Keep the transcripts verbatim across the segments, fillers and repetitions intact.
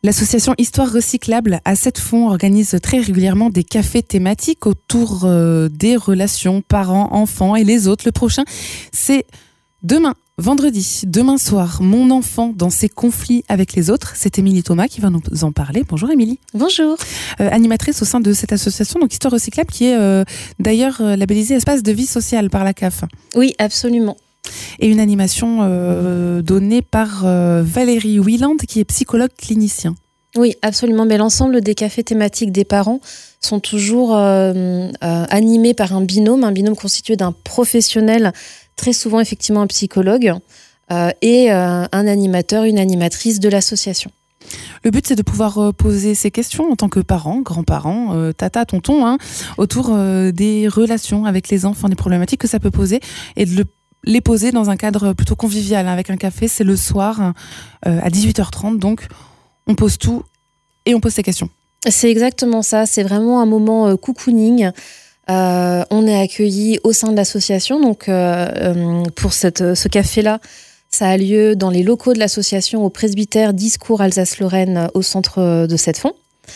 L'association Histoire Recyclable à Sept-Fonds organise très régulièrement des cafés thématiques autour euh, des relations parents-enfants et les autres. Le prochain, c'est demain, vendredi, demain soir, mon enfant dans ses conflits avec les autres. C'est Émilie Thomas qui va nous en parler. Bonjour Émilie. Bonjour. Euh, animatrice au sein de cette association, donc Histoire Recyclable, qui est euh, d'ailleurs euh, labellisée espace de vie sociale par la C A F. Oui, absolument. Et une animation euh, donnée par euh, Valérie Wieland, qui est psychologue clinicien. Oui, absolument. Mais l'ensemble des cafés thématiques des parents sont toujours euh, euh, animés par un binôme, un binôme constitué d'un professionnel, très souvent effectivement un psychologue, euh, et euh, un animateur, une animatrice de l'association. Le but, c'est de pouvoir euh, poser ces questions en tant que parents, grands-parents, euh, tata, tonton, hein, autour euh, des relations avec les enfants, des problématiques que ça peut poser, et de le les poser dans un cadre plutôt convivial, hein, avec un café. C'est le soir euh, à dix-huit heures trente, donc on pose tout et on pose ses questions. C'est exactement ça, c'est vraiment un moment euh, cocooning. Euh, on est accueillis au sein de l'association, donc euh, euh, pour cette, ce café-là, ça a lieu dans les locaux de l'association au presbytère Discours Alsace-Lorraine au centre de Sept-Fonds.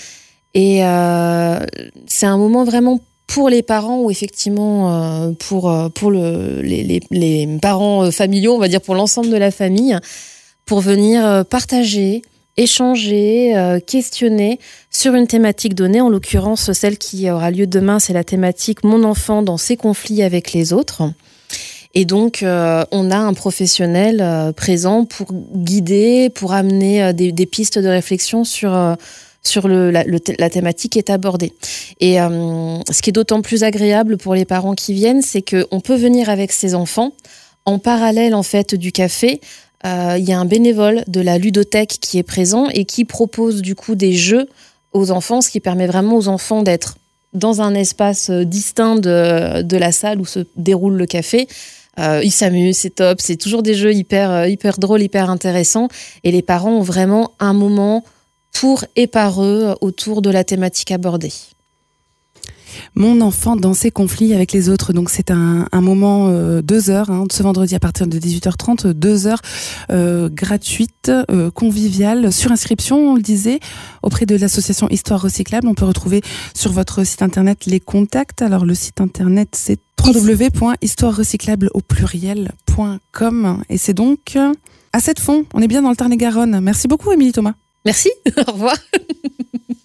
Et euh, c'est un moment vraiment pour les parents ou effectivement euh, pour, pour le, les, les, les parents familiaux, on va dire pour l'ensemble de la famille, pour venir partager, échanger, euh, questionner sur une thématique donnée. En l'occurrence, celle qui aura lieu demain, c'est la thématique « Mon enfant dans ses conflits avec les autres ». Et donc, euh, on a un professionnel euh, présent pour guider, pour amener euh, des, des pistes de réflexion sur... Euh, sur le, la, le, la thématique qui est abordée. Et euh, ce qui est d'autant plus agréable pour les parents qui viennent, c'est qu'on peut venir avec ses enfants. En parallèle, en fait, du café, euh, il y a un bénévole de la ludothèque qui est présent et qui propose du coup des jeux aux enfants, ce qui permet vraiment aux enfants d'être dans un espace distinct de, de la salle où se déroule le café. Euh, ils s'amusent, c'est top, c'est toujours des jeux hyper, hyper drôles, hyper intéressants. Et les parents ont vraiment un moment pour et par eux autour de la thématique abordée. Mon enfant dans ses conflits avec les autres, donc c'est un, un moment euh, deux heures, hein, ce vendredi à partir de dix-huit heures trente, deux heures euh, gratuites, euh, conviviales, sur inscription, on le disait, auprès de l'association Histoire Recyclable. On peut retrouver sur votre site internet les contacts. Alors le site internet c'est w w w point histoire recyclable au pluriel point com et c'est donc euh, à Sept-Fonds. On est bien dans le Tarn-et-Garonne. Merci beaucoup Émilie Thomas. Merci, au revoir.